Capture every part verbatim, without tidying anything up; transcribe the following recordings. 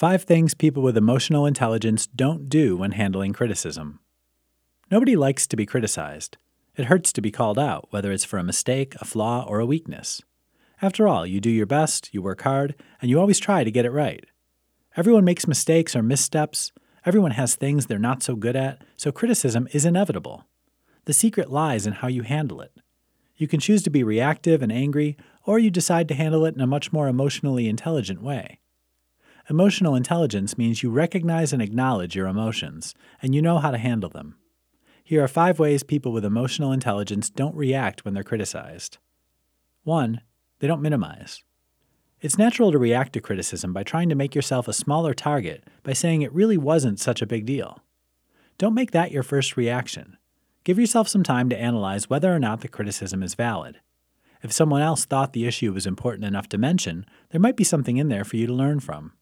Five things people with emotional intelligence don't do when handling criticism. Nobody likes to be criticized. It hurts to be called out, whether it's for a mistake, a flaw, or a weakness. After all, you do your best, you work hard, and you always try to get it right. Everyone makes mistakes or missteps. Everyone has things they're not so good at, so criticism is inevitable. The secret lies in how you handle it. You can choose to be reactive and angry, or you decide to handle it in a much more emotionally intelligent way. Emotional intelligence means you recognize and acknowledge your emotions, and you know how to handle them. Here are five ways people with emotional intelligence don't react when they're criticized. One, they don't minimize. It's natural to react to criticism by trying to make yourself a smaller target by saying it really wasn't such a big deal. Don't make that your first reaction. Give yourself some time to analyze whether or not the criticism is valid. If someone else thought the issue was important enough to mention, there might be something in there for you to learn from.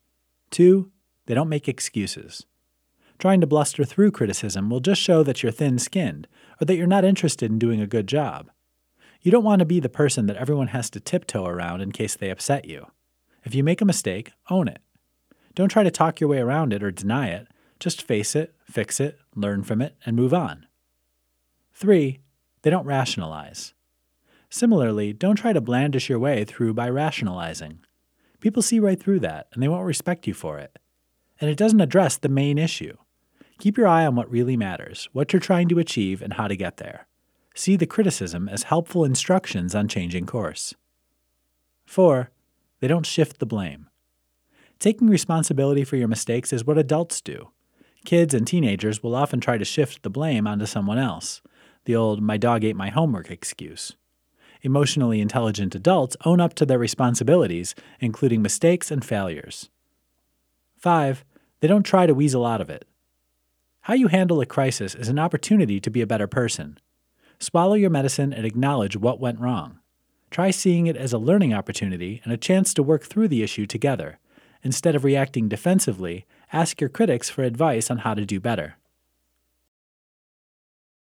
Two, they don't make excuses. Trying to bluster through criticism will just show that you're thin-skinned or that you're not interested in doing a good job. You don't want to be the person that everyone has to tiptoe around in case they upset you. If you make a mistake, own it. Don't try to talk your way around it or deny it. Just face it, fix it, learn from it, and move on. Three, they don't rationalize. Similarly, don't try to blandish your way through by rationalizing. People see right through that, and they won't respect you for it. And it doesn't address the main issue. Keep your eye on what really matters, what you're trying to achieve, and how to get there. See the criticism as helpful instructions on changing course. Four, they don't shift the blame. Taking responsibility for your mistakes is what adults do. Kids and teenagers will often try to shift the blame onto someone else, the old "my dog ate my homework" excuse. Emotionally intelligent adults own up to their responsibilities, including mistakes and failures. Five, they don't try to weasel out of it. How you handle a crisis is an opportunity to be a better person. Swallow your medicine and acknowledge what went wrong. Try seeing it as a learning opportunity and a chance to work through the issue together. Instead of reacting defensively, ask your critics for advice on how to do better.